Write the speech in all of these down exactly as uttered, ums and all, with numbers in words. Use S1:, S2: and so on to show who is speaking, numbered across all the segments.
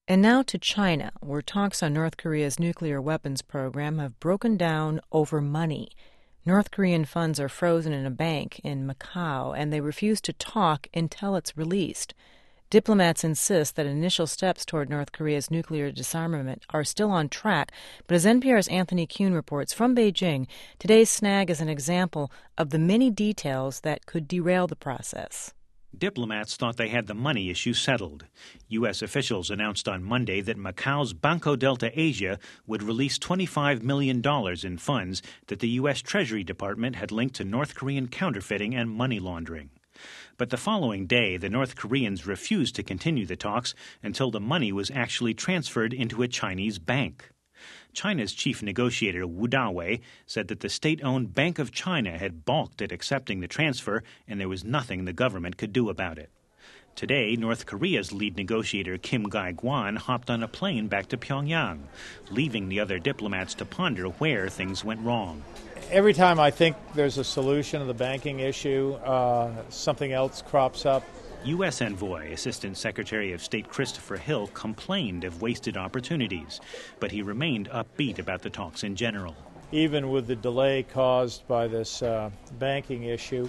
S1: And now to China, where talks on North Korea's nuclear weapons program have broken down over money. North Korean funds are frozen in a bank in Macau, and they refuse to talk until it's released. Diplomats insist that initial steps toward North Korea's nuclear disarmament are still on track, but as N P R's Anthony Kuhn reports from Beijing, today's snag is an example of the many details that could derail the process.
S2: Diplomats thought they had the money issue settled. U S officials announced on Monday that Macau's Banco Delta Asia would release twenty-five million dollars in funds that the U S Treasury Department had linked to North Korean counterfeiting and money laundering. But the following day, the North Koreans refused to continue the talks until the money was actually transferred into a Chinese bank. China's chief negotiator, Wu Dawei, said that the state-owned Bank of China had balked at accepting the transfer, and there was nothing the government could do about it. Today, North Korea's lead negotiator, Kim Gai-kwan, hopped on a plane back to Pyongyang, leaving the other diplomats to ponder where things went wrong.
S3: Every time I think there's a solution to the banking issue, uh, something else crops up.
S2: U S envoy, Assistant Secretary of State Christopher Hill, complained of wasted opportunities, but he remained upbeat about the talks in general.
S3: Even with the delay caused by this uh, banking issue,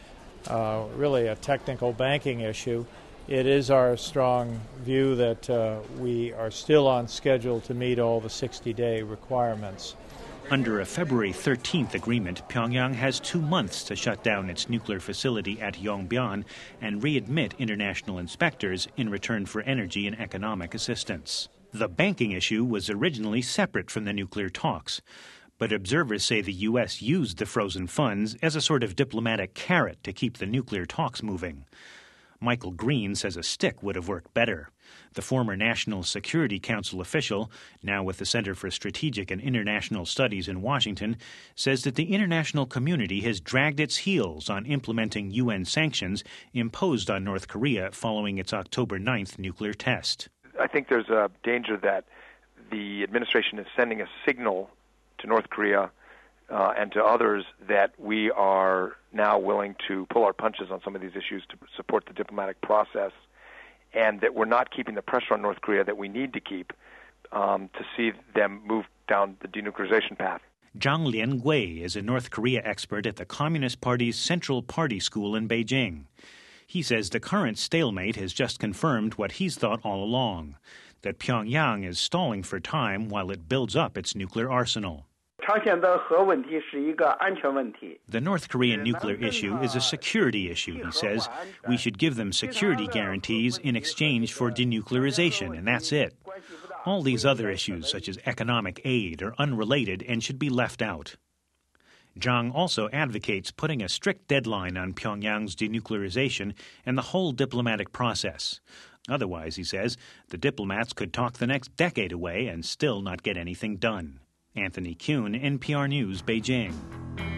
S3: uh, really a technical banking issue, it is our strong view that uh, we are still on schedule to meet all the sixty-day requirements.
S2: Under a February thirteenth agreement, Pyongyang has two months to shut down its nuclear facility at Yongbyon and readmit international inspectors in return for energy and economic assistance. The banking issue was originally separate from the nuclear talks, but observers say the U S used the frozen funds as a sort of diplomatic carrot to keep the nuclear talks moving. Michael Green says a stick would have worked better. The former National Security Council official, now with the Center for Strategic and International Studies in Washington, says that the international community has dragged its heels on implementing U N sanctions imposed on North Korea following its October ninth nuclear test.
S4: I think there's a danger that the administration is sending a signal to North Korea uh, and to others that we are now willing to pull our punches on some of these issues to support the diplomatic process, and that we're not keeping the pressure on North Korea that we need to keep um, to see them move down the denuclearization path.
S2: Zhang Liangui is a North Korea expert at the Communist Party's Central Party School in Beijing. He says the current stalemate has just confirmed what he's thought all along, that Pyongyang is stalling for time while it builds up its nuclear arsenal. The North Korean nuclear issue is a security issue, he says. We should give them security guarantees in exchange for denuclearization, and that's it. All these other issues, such as economic aid, are unrelated and should be left out. Zhang also advocates putting a strict deadline on Pyongyang's denuclearization and the whole diplomatic process. Otherwise, he says, the diplomats could talk the next decade away and still not get anything done. Anthony Kuhn, N P R News, Beijing.